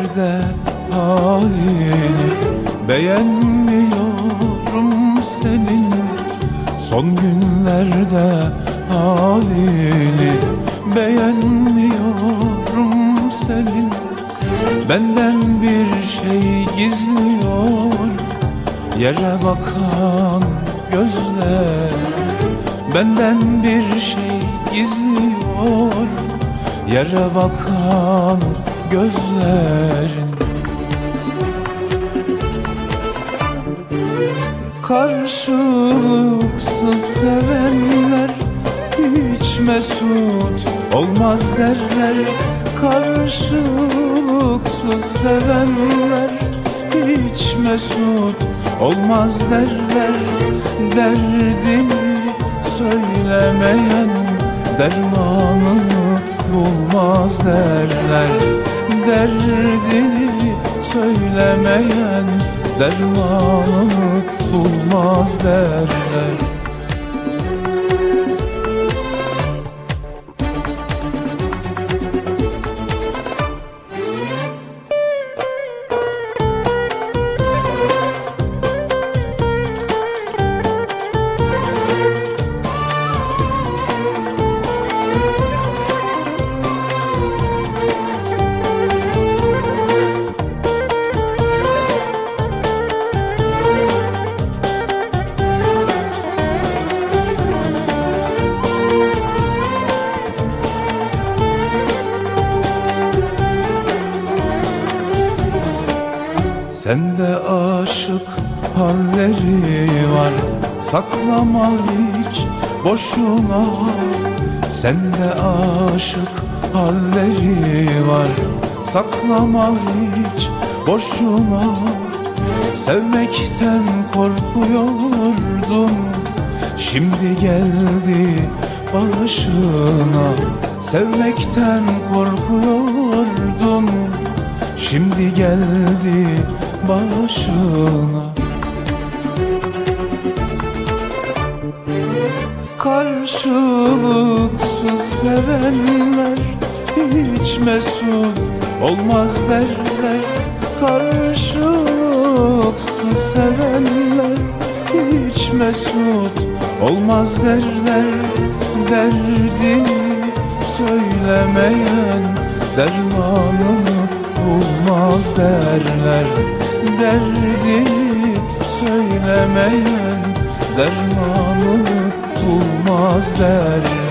günlerde halini beğenmiyorum senin. Son günlerde halini beğenmiyorum senin. Benden bir şey gizliyor yere bakan gözler. Benden bir şey gizliyor yere bakan gözlerin. Karşılıksız sevenler hiç mesut olmaz derler. Karşılıksız sevenler hiç mesut olmaz derler. Derdini söylemeyen dermanını bulmaz derler. Derdini söylemeyen dermanını bulmaz derler. Sende aşık halleri var, saklama hiç boşuna. Sende aşık halleri var, saklama hiç boşuna. Sevmekten korkuyordum, şimdi geldi başına. Sevmekten korkuyordum, şimdi geldi başına. Karşılıksız sevenler hiç mesut olmaz derler. Karşılıksız sevenler hiç mesut olmaz derler. Derdini söylemeyen dermanını bulmaz derler. Derdini söylemeyen dermanını bulmaz derler.